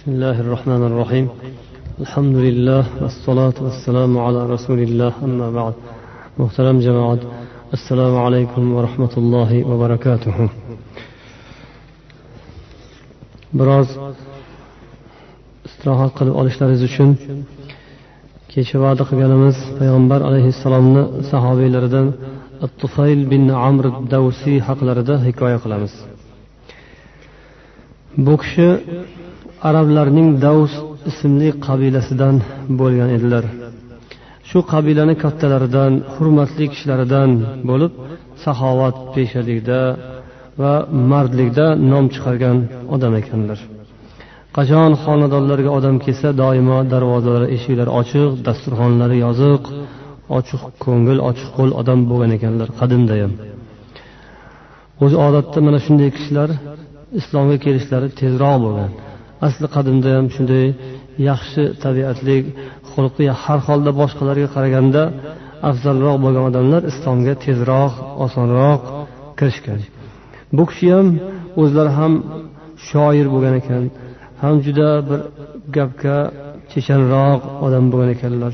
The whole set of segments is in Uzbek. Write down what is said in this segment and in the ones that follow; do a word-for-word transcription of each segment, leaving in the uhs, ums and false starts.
بسم الله الرحمن الرحيم الحمد لله والصلاة والسلام على رسول الله أما بعد محترم جماعة السلام عليكم ورحمة الله وبركاته. biroz istirohat qilib olishlaringiz uchun kecha va'da qilganimiz payg'ambar alayhissalomni sahobiylaridan At-Tufayl bin Amr ad-Dawsi haqlarida hikoya qilamiz. Bu kishi arablarning Davs ismli qabilasidan bo'lgan edilar. Shu qabilani kattalaridan, hurmatli kishilaridan bo'lib, saxovat, peshalikda va mardlikda nom chiqargan odam ekanlar. Qachon xonadonlarga odam kelsa, doimo darvozalari, eshiklari ochiq, dasturxonlari yoziq, ochiq ko'ngil, ochiq qo'l odam bo'lgan ekanlar qadimda ham. O'z odatda mana shunday kishilar islomga kelishlari tezroq bo'lgan. Asli qadimda ham shunday yaxshi tabiatli, xulqi har holda boshqalarga qaraganda afzalroq bo'lgan odamlar islomga tezroq, osonroq kirishgan. Bu kishi ham o'zlari ham shoir bo'lgan ekan, ham juda bir gapga chechanroq odam bo'lgan ekanlar.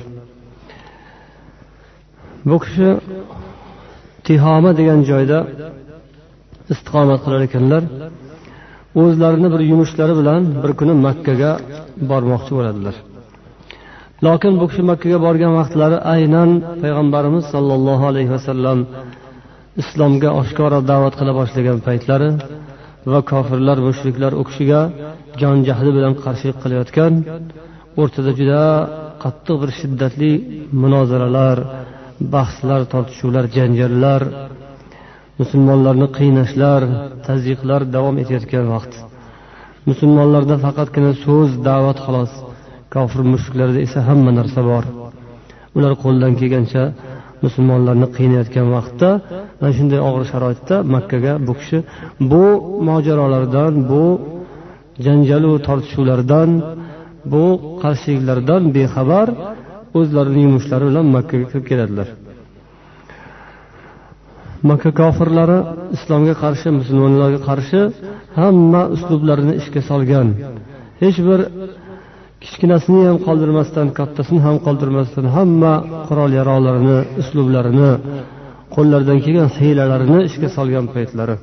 Bu kishi Tihoma degan joyda istiqomat qilar ekanlar. O'zlarini bir yumushlari bilan bir kuni Makkaga bormoqchi bo'ladilar. Lekin bu kishi Makkaga borgan vaqtlari aynan payg'ambarimiz sollallohu alayhi vasallam islomga oshkora da'vat qila boshlagan paytlari va kofirlar, mushriklar u kishiga jon jahdi bilan qarshilik qilayotgan, o'rtada juda qattiq bir shiddatli munozaralar, bahslar, tortishuvlar, janjallar, musulmonlarni qiynashlar, tazyiqlar davom etayotgan vaqt. Musulmonlarda faqatgina so'z, da'vat xolos. Kofir mushriklarda esa hamma narsa bor. Ular qo'ldan kelgancha musulmonlarni qiynayotgan vaqtda, mana shunday og'ir sharoitda Makkaga bu kishi bu mojarolardan, bu janjal va tortishuvlardan, bu qarshiliklardan bexabar o'zlarining yumushlari bilan Makkaga kirib keladilar. Makka kofirlari islomga qarshi, musulmonlarga qarshi hamma uslublarini ishga solgan. Hech bir kichkinasini ham qoldirmasdan, kattasini ham qoldirmasdan hamma qurol-yarog'larini, uslublarini, qo'llaridan kelgan hiylalarini ishga solgan paytlari.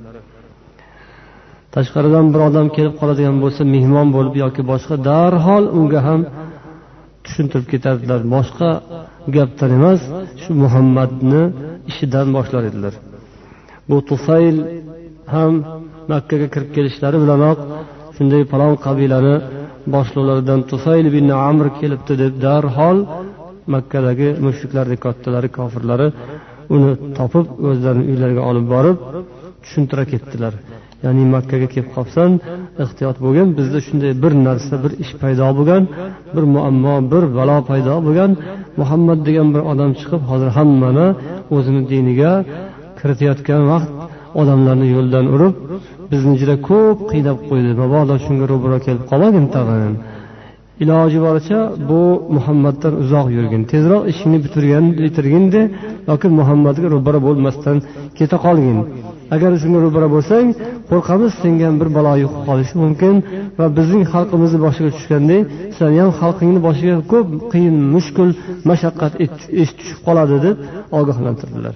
Tashqaridan bir odam kelib qoladigan bo'lsa, mehmon bo'lib yoki boshqa, darhol unga ham tushuntirib ketardilar. Boshqa gapdan emas, shu Muhammadni ishidan boshlar edilar. Bu Tufayl ham Makkaga kirib kelishlari bilanoq shunday falon qabilani boshliqlaridan Tufayl bin Amr kelibdi deb darhol Makkadagi mushriklarning kattalari, kofirlari uni topib o'zlarining uylariga olib borib tushuntira ketdilar. Ya'ni Makkaga kelib qolsan, ehtiyot bo'lgin, bizda shunday bir narsa, bir ish paydo bo'lgan, bir muammo, bir balo paydo bo'lgan, Muhammad degan bir odam chiqib hozir hammani o'zining diniga kiritayotgan vaqt odamlarni yo'ldan urib, bizni juda ko'p qiynab qo'ydi. Mabodo shunga ro'baro kelib qolmagin tag'in. Iloji boricha bu Muhammaddan uzoq yurgin, tezroq ishingni bitirgan, bitirginde, lekin Muhammadga ro'baro bo'lmasdan keta qolgin. Agar shunga ro'baro bo'lsang, qo'rqamiz senga bir balo yuqib qolishi mumkin va bizning xalqimizni boshiga tushgandek, sen ham xalqingning boshiga ko'p qiyin, mushkul, mashaqqat ish tushib qoladi deb ogohlantirdilar.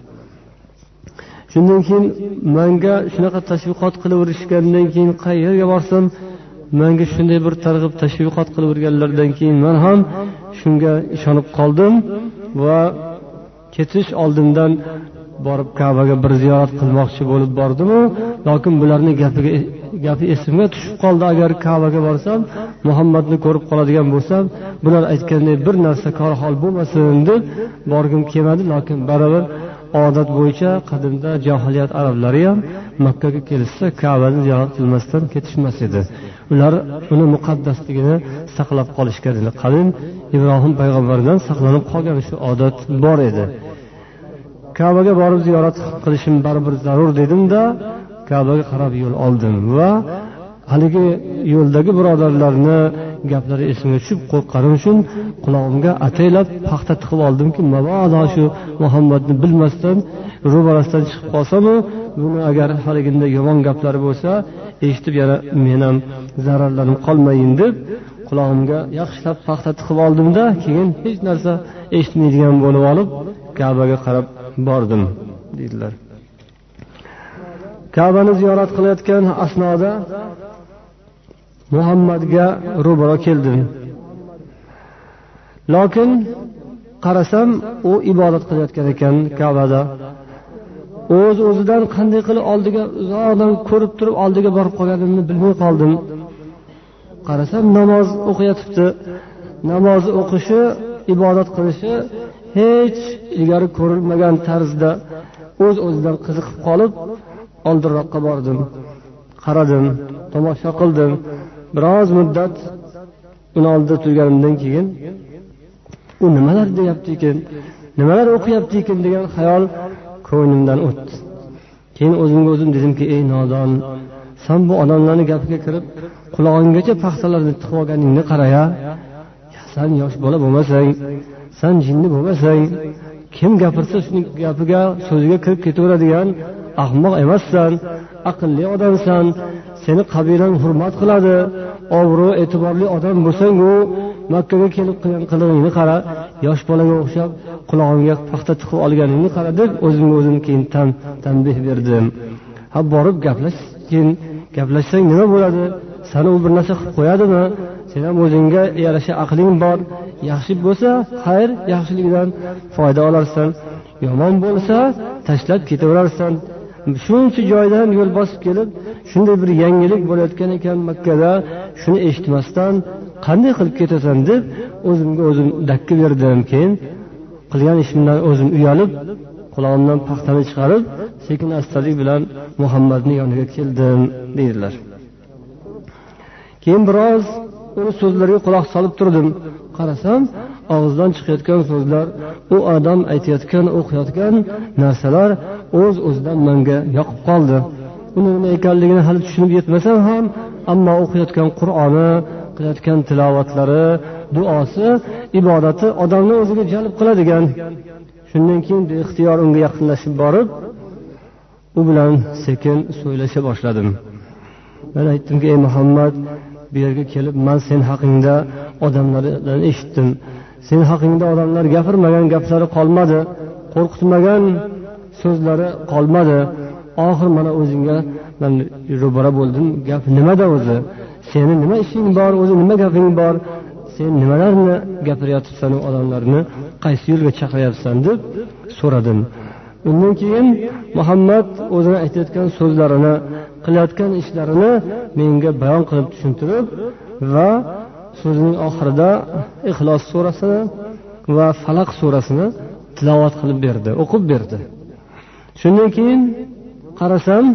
Shundan keyin menga shunaqa tashviqot qilib o'rishgandan keyin qayerga borsam, menga shunday bir targ'ib tashviqot qilib o'rganlardan keyin men ham shunga ishonib qoldim va ketish oldimdan borib Ka'baga bir ziyorat qilmoqchi bo'lib bordim, lekin bularning gapiga gapi esimga tushib qoldi. Agar Ka'baga borsam, Muhammadni ko'rib qoladigan bo'lsam, bular aytganday bir narsa korhol bo'lmasin deb borgim kelmadi, lekin baribir odat bo'yicha qadimda jahiliyat arablari ham Makkaga kelsa Ka'bani ziyorat qilmasdan ketishmas edi. Ular uni muqaddasligini saqlab qolishgan edi. Qadim Ibrohim payg'ambardan saqlanib qolgan shu odat bor edi. Ka'baga borib ziyorat qilishim baribir zarur dedim-da, Ka'baga qarab yo'l oldim va haligi yo'ldagi birodarlarni gaplari esimga tushib qo'rqqanim uchun qulog'imga ataylab paxta tiqib oldimki, mabodo shu Muhammadni bilmasdan ro'barasidan chiqib qolsam, buni agar haligida yomon gaplari bo'lsa, eshitib yana men ham zararlarim qolmayin deb qulog'imga yaxshilab paxta tiqib oldimda, keyin hech narsa eshitmaydigan bo'lib olib Ka'baga qarab bordim dedilar. Ka'bani ziyorat qilayotgan asnoda Muhammadga ro'baro keldim. Lekin qarasam, u ibodat qilayotgan ekan Ka'bada. O'z o'zidan qanday qilib oldiga uzoqdan ko'rib turib oldiga borib qolganimni bilmay qoldim. Qarasam, namoz o'qiyotibdi. Namoz o'qishi, ibodat qilishi hech ilgari ko'rilmagan tarzda o'z o'zidan qiziqib qolib, oldinroqqa bordim. Qaradim, tomosha qildim. Biroz muddat uni oldida turganimdan keyin u nimalar deyapti ekan, nimalar o'qiyapti ekan degan xayol ko'nglimdan o'tdi. Keyin o'zimga o'zim dedimki, ey nodon, sen bu odamlarning gapiga kirib, qulog'inggacha paxtalarni tiqib olganingni qara-ya. Sen yosh bola bo'lmasang, sen jinni bo'lmasang, kim gapirsa shuning gapiga, so'ziga kirib ketaveradigan ahmoq emassan, aqlli odamsan. Seni qabilang hurmat qiladi. Obro' e'tiborli odam bo'lsang, u Makkaga kelib qilgan qilig'ingni qara, yosh bolaga o'xshab qulog'imga paxta tiqib olganingni qara deb o'zimga o'zim keyin tam tanbeh berdim. Ha, borib gaplashsin, gaplashsang nima bo'ladi? Seni u bir narsa qilib qo'yadimi? Sen ham o'zingga yarasha aqling bor. Yaxshi bo'lsa, xayr, yaxshiligidan foyda olarsan. Yomon bo'lsa, tashlab ketaverarsan. Shuncha joydan yo'l bosib kelib, shunday bir yangilik bo'layotgan ekan Makkada, shuni eshitmasdan qanday qilib ketasan deb o'zimga o'zim dakki berdim. Keyin qilgan ishimdan o'zim uyalib, qulog'imdan paxtani chiqarib, sekin astalik bilan Muhammadning yoniga keldim dedilar. Keyin biroz uni so'zlariga quloq solib turdim. Qarasam, og'izdan chiqayotgan so'zlar, u odam aytayotgan, o'qiyotgan narsalar o'z o'zidan menga yoqib qoldi. Uni nima ekanligini hali tushunib yetmasam ham, ammo o'qiyotgan Qur'oni, qilayotgan tilovatlari, duosi, ibodati odamni o'ziga jalb qiladigan. Shundan keyin beixtiyor unga yaqinlashib borib, u bilan sekin so'ylasha boshladim. Men aytdimki, ey Muhammad, bu yerga kelib men sen haqingda odamlardan eshitdim. Sen haqingda odamlar gapirmagan gaplari qolmadi, qo'rqitmagan so'zlari qolmadi. Oxir mana o'zingga men ro'bara bo'ldim. Gap nimada o'zi? Seni nima ishing bor, o'zi nima gaping bor? Sen nimalarni gapiryapsan, u odamlarni qaysi yo'lga chaqiryapsan deb so'radim. Undan keyin Muhammad o'zini aytayotgan so'zlarini, qilayotgan ishlarini menga bayon qilib tushuntirib va so'zining oxirida Ixlos surasini va Falaq surasini tilovat qilib berdi, o'qib berdi. Shundan keyin qarasam,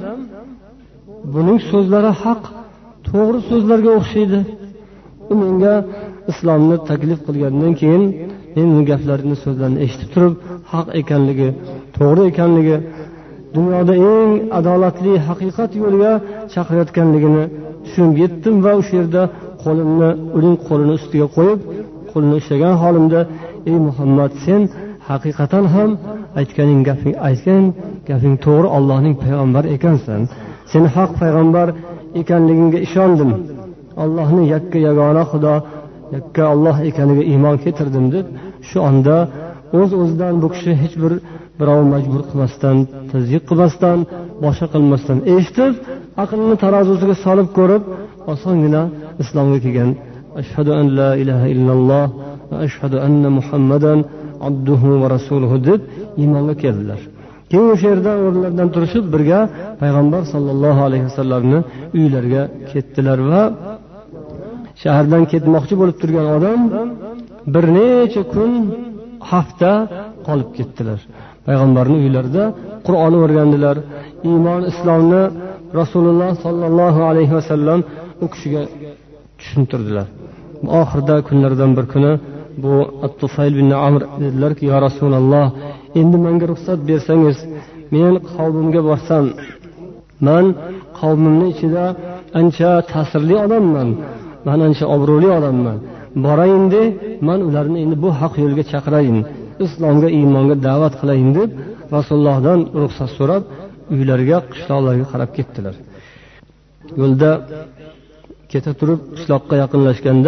buning so'zlari haq, to'g'ri so'zlarga o'xshaydi. U menga islomni taklif qilgandan keyin men bu gaplarini, so'zlarini eshitib turib, haq ekanligi, to'g'ri ekanligi, dunyoda eng adolatli haqiqat yo'liga chaqirayotganligini tushunib yetdim va o'sha yerda qo'limni uning qo'lini ustiga qo'yib, qo'lini ushlagan holimda, ey Muhammad, sen haqiqatan ham aytganing gaping, aytgan gaping to'g'ri, Allohning payg'ambari ekansan. Sen haq payg'ambar ekanligingga ishondim. Allohning yakka yagona Xudo, yakka Alloh ekaniga iymon keltirdim deb shu onda o'z o'zidan bu kishi hech bir birov majbur qilmasdan, tazyiq qilmasdan, boshqa qilmasdan eshitib, aqlini tarozusiga solib ko'rib, osongina islomga kelgan. Ashhadu an la ilaha illalloh va ashhadu anna Muhammadan abduhu va rasuluhu deb iymonga keldilar. Keyin o'sha yerda o'rnlaridan turishib birga payg'ambar sollallohu alayhi vasallamning uylariga ketdilar va shahardan ketmoqchi bo'lib turgan odam bir necha kun, hafta qolib ketdilar. Payg'ambarning uylarida Qur'onni o'rgandilar. Iymon, islomni Rasululloh sollallohu alayhi vasallam u kishiga tushuntirdilar. Oxirida kunlardan bir kuni bu At-Tufayl bin Amr dedilarki, ya Rasululloh, endi menga ruxsat bersangiz, men qavmimga borsam, men qavmimning ichida ancha ta'sirli odamman, men ancha obro'li odamman. Borayinde, men ularni endi bu haq yo'lga chaqirayin, islomga, iymonga da'vat qilayin deb Rasulullohdan ruxsat so'rab, uylariga, qishloqlarga qarab ketdilar. Yo'lda keta turib qishloqqa yaqinlashganda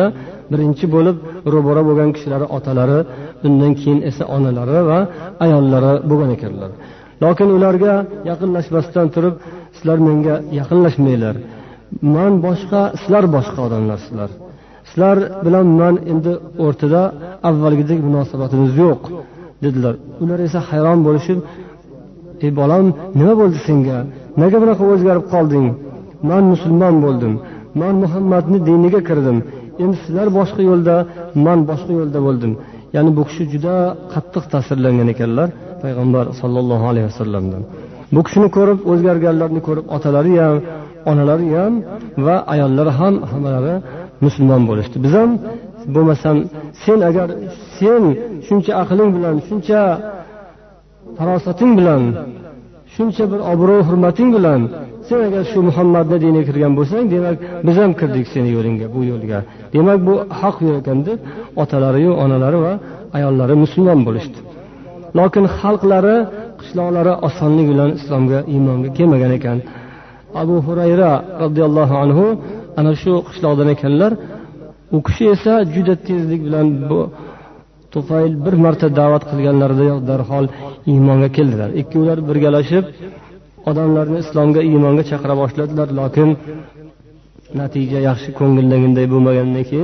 birinchi bo'lib ro'bara bo'lgan kishilari otalari, undan keyin esa onalari va ayollari bo'lgan ekanlar. Lekin ularga yaqinlashmasdan turib, sizlar menga yaqinlashmanglar. Men boshqa, sizlar boshqa odamlarsizlar. Sizlar bilan men endi o'rtada avvalgidek munosabatimiz yo'q dedilar. Ular esa hayron bo'lishib, "Ey bolam, nima bo'ldi senga? Nega bunaqa o'zgarib qolding? Men musulmon bo'ldim. Men Muhammadning diniga kirdim. Endi sizlar boshqa yo'lda, men boshqa yo'lda bo'ldim." Ya'ni bu kishi juda qattiq ta'sirlangan ekanlar payg'ambar sollallohu alayhi vasallamdan. Bu kishini ko'rib, o'zgarganlarni ko'rib, otalari ham, onalari ham va ayollari ham hammalari musulmon bo'lishdi. Biz ham bo'lmasam, sen agar sen shuncha aqling bilan, shuncha farosating bilan, shuncha bir obro' hurmating bilan sen agar shu Muhammadning diniga kirgan bo'lsang, demak biz ham kirdik seni yo'lingga, bu yo'lga. Demak bu haq yo'l ekan deb otalari, onalari va ayollari musulmon bo'lishdi. Lekin xalqlari, qishloqlari osonlik bilan islomga, iymonga kelmagan ekan. Abu Hurayra radhiyallohu anhu ana shu qishloqdan ekanlar. U kishi esa juda tezlik bilan bu Tufayl bir marta da'vat qilganlarida yo'q darhol iymonga keldilar. Ikkovlar birgalashib odamlarni islomga, iymonga chaqira boshladilar, lekin natija yaxshi ko'ngildaganday bo'lmagandan keyin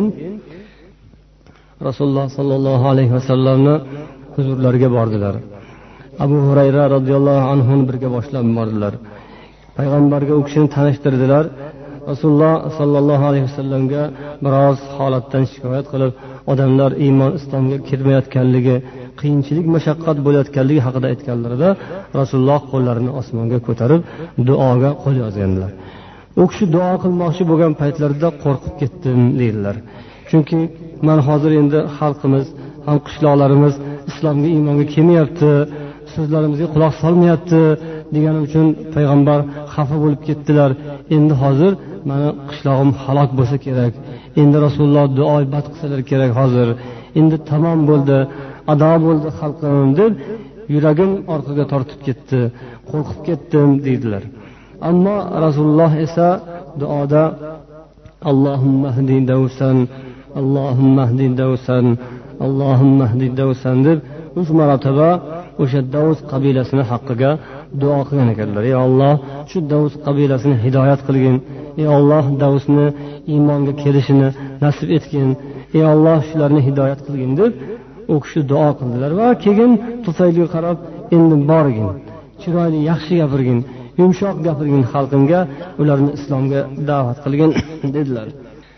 Rasululloh sollallohu alayhi vasallamni huzurlariga bordilar. Abu Hurayra radhiyallohu anhu birga boshlab bordilar. Payg'ambarga u kishini tanishtirdilar. Rasululloh sollallohu alayhi vasallamga biroz holatdan shikoyat qilib, odamlar iymon islomga kirmayotganligi, qiyinchilik, mashaqqat bo'layotganligi haqida aytganlarida Rasululloh qo'llarini osmonga ko'tarib duoga qo'l yozganlar. U kishi duo qilmoqchi bo'lgan paytlarida qo'rqib ketdim deydilar. Chunki men hozir endi xalqimiz, ham qishloqlarimiz islomga, iymonga kelmayapti, so'zlarimizga quloq solmayapti deganim uchun payg'ambar xafa bo'lib ketdilar. Endi hozir meni qishlog'im halok bo'lsa kerak. Endi Rasululloh duo ibodat qilsalar kerak hozir. Endi tamom bo'ldi, ado bo'ldi xalqim deb yuragim orqaga tortib ketdi, qo'rqib ketdim deydilar. Ammo Rasululloh esa duoda Allohumma hdi dawsan, Allohumma hdi dawsan, Allohumma hdi dawsan deb uch marotaba o'sha Davus qabilasini haqqiga duo qilgan ekanlar. Ey Alloh, shu Davus qabilasini hidoyat qilgin. Ey Alloh, Davusni iymonga kelishini nasib etgin. Ey Alloh, shularni hidoyat qilgin deb u kishi duo qildilar va keyin Tufaylga qarab, endi borgin, chiroyli yaxshi gapirgin, yumshoq gapirgin xalqimga, ularni islomga da'vat qilgin dedilar.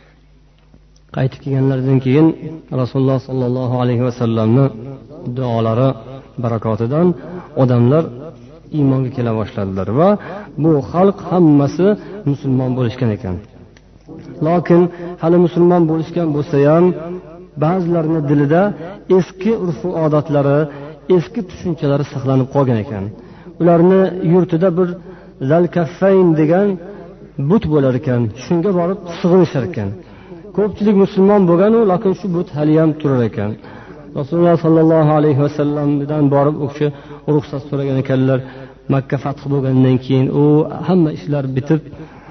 Qaytib kelganlaridan keyin Rasululloh sollallohu alayhi vasallamning duolari barakotidan odamlar iymonga kela boshladilar va bu xalq hammasi musulmon bo'lishgan ekan. Lekin hali musulmon bo'lishgan bo'lsa ham ba'zilarining dilida eski urf va odatlari, eski tushunchalari saqlanib qolgan ekan. Ularni yurtida bir Zalkaffayn degan but bo'lar ekan. Shunga borib sig'inishar ekan. Ko'pchilik musulmon bo'lgan-u, lekin shu but hali ham turar ekan. Rasululloh sollallohu alayhi vasallamdan borib u kishi ruxsat so'ragan ekanlar. Makka fath bo'lgandan keyin u hamma ishlar bitib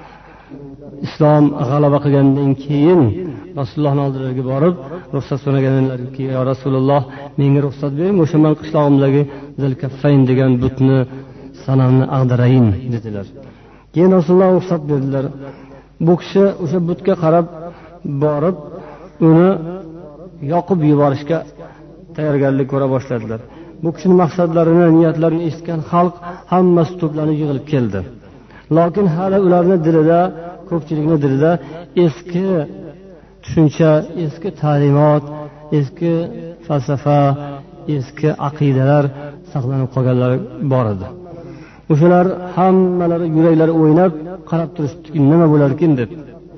islom g'alaba qilgandan keyin Rasulullohning oldilariga borib ruxsat so'raganlarki, "Ya Rasululloh, menga ruxsat bering, o'sha men qishlog'imdagi Zalkaffayn degan butni, sanamni ag'darayin" dedilar. Keyin Rasululloh ruxsat berdilar. Bu kishi o'sha butga qarab borib uni yoqib yuborishga tayyorgarlik ko'ra boshladilar. Bu kishining maqsadlarini, niyatlarini eshitgan xalq hammasi to'planib yig'ilib keldi. Lekin hali ularning dilida, ko'pchilikning dilida eski tushuncha, eski ta'limot, eski falsafa, eski aqidalar saqlanib qolganlar bor edi. O'shalar hammalari yuraklari o'ynab qarab turishdi, nima bo'lar ekan deb.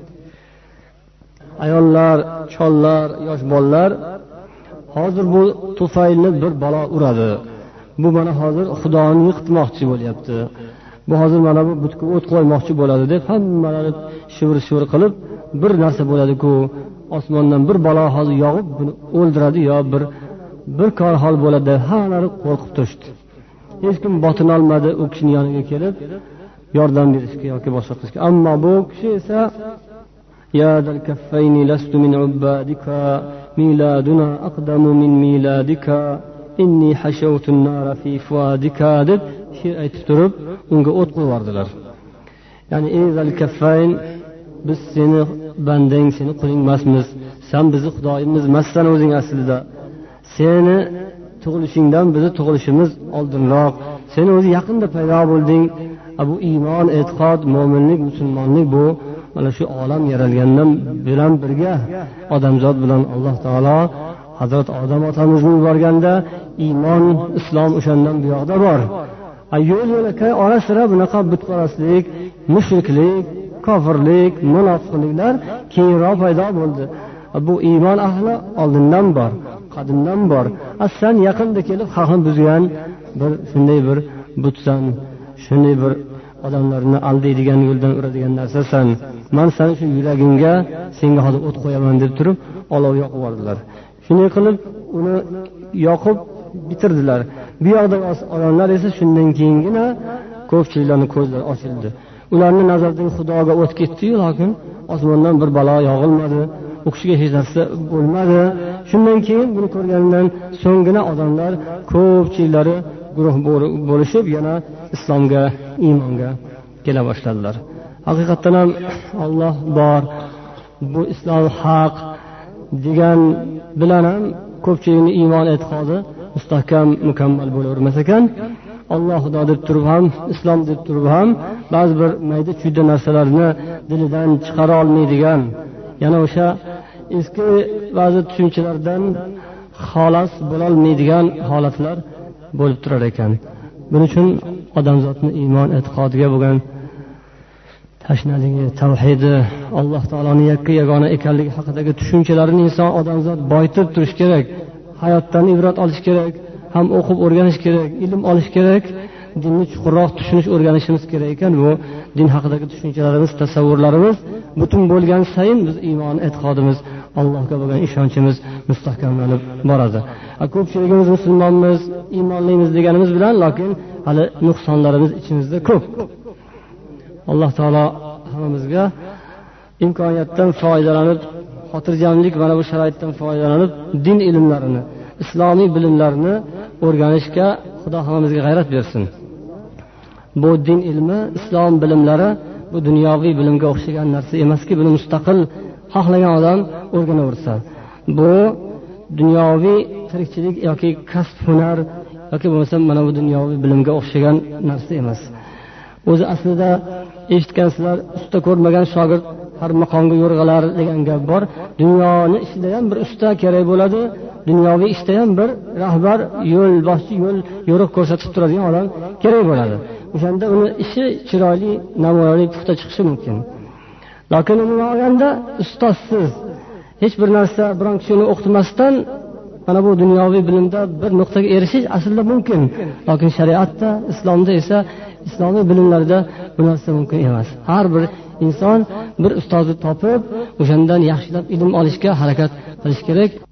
Ayollar, chollar, yosh bolalar hozir bu Tufaylni bir balo uradi. Bu mana hozir Xudoni yiqitmoqchi bo'lyapti. Bu hozir mana bu butga o't qo'ymoqchi bo'ladi deb hammalari shivir-shivir qilib, bir narsa bo'ladi-ku, osmondan bir balo hozir yog'ib buni o'ldiradi yo bir bir kor hol bo'ladi. Hammalari qo'rqib turishdi. Hech kim botin olmadi u kishining yoniga kelib yordam berishga yoki boshqa qilishga. Ammo bu kishi esa يا ذا الكفين لست من عبادك ميلادنا أقدم من ميلادك إني حشوت النار في فؤادك deb she'r aytib turib unga o't qo'yardilar. Ya'ni ey zal kaffayn, biz seni bandang, seni quling emasmiz, sen bizni xudoyimiz emassan o'zing aslida. Seni tug'ilishingdan bizni tug'ilishimiz oldinroq, sen o'zi yaqinda paydo bo'lding. Bu iymon, e'tiqod, mo'minlik, musulmonlik bu mana shu olam yaralgandan bilan birga odamzod bilan Alloh taolo Hazrat Odam otamizni yuborganda iymon, islom o'shandan bu yoqda bor. Yo'l yo'lakay ora-sira bunaqa butparastlik, mushriklik, kofirlik, munofiqliklar keyinroq paydo bo'ldi. Bu iymon ahli oldindan bor, qadimdan bor. Sen yaqinda kelib xalqni buzgan bir shunday bir butsan, shunday bir odamlarni aldaydigan yo'ldan uradigan narsasan. Men seni shu yuragingga senga hozir o't qo'yaman deb turib olov yoqib yubordilar. Shunday qilib uni yoqib bitirdilar. Bu yoqda odamlar esa shundan keyingina ko'pchiliklarning ko'zlari ochildi. Ularning nazaridan Xudoga o't ketdi-yu, lekin osmondan bir balo yog'ilmadi. U kishiga hech narsa bo'lmadi. Shundan keyin buni ko'rgandan so'nggina odamlar ko'pchiliklari guruh bo'lishib yana islomga, iymonga kela boshladilar. Haqiqatan ham Alloh bor, bu islom haq degan bilan ham ko'pchilikning iymon e'tiqodi mustahkam, mukammal bo'lavermas ekan. Alloh xudo deb turib ham, islom deb turib ham ba'zi bir mayda-chuyda narsalarni dilidan chiqara olmaydigan, yana o'sha eski ba'zi tushunchalardan xolos bo'la olmaydigan holatlar bo'lib turar ekan. Buning uchun odamzodning iymon e'tiqodiga bo'lgan tashnaligi, tavhidi, Alloh taoloning yakka yagona ekanligi haqidagi tushunchalarini inson odamzod boyitib turish kerak. Hayotdan ibrat olish kerak, ham o'qib o'rganish kerak, ilm olish kerak, dinni chuqurroq tushunish, o'rganishimiz kerak ekan. Bu din haqidagi tushunchalarimiz, tasavvurlarimiz butun bo'lgan sayin biz iymon e'tiqodimiz, Allohga bo'lgan ishonchimiz mustahkamlanib boradi. Ko'pchiligimiz musulmonmiz, iymonlimiz deganimiz bilan, lekin hali nuqsonlarimiz ichimizda ko'p. Alloh taolo hammamizga imkoniyatdan foydalanib, xotirjamlik mana bu sharoitdan foydalanib, din ilmlarini, islomiy bilimlarni o'rganishga Xudo hammamizga g'ayrat bersin. Bu din ilmi, islom bilimlari bu dunyoviy bilimga o'xshagan narsa emaski, buni mustaqil xohlagan odam o'rganaversa. Bu dunyoviy tirikchilik yoki kasb, hunar yoki bo'lmasa mana bu dunyoviy bilimga o'xshagan narsa emas. O'zi aslida eshitgansizlar, usta ko'rmagan shogird har maqomga yo'rg'alar degan gap bor. Dunyoni ishida ham bir usta kerak bo'ladi, dunyoviy ishda ham bir rahbar, yo'l boshchi, yo'l yo'riq ko'rsatib turadigan odam kerak bo'ladi. O'shanda uni ishi chiroyli, namoyonli, puxta chiqishi mumkin. Lekin umuman olganda ustozsiz hech bir narsa biron kishini o'qitmasdan mana bu dunyoviy bilimda bir nuqtaga erishish aslida mumkin. Lekin shariatda, islomda esa, islomiy bilimlarda bu narsa mumkin emas. Har bir inson bir ustozni topib, o'shandan yaxshilab ilm olishga harakat qilish kerak.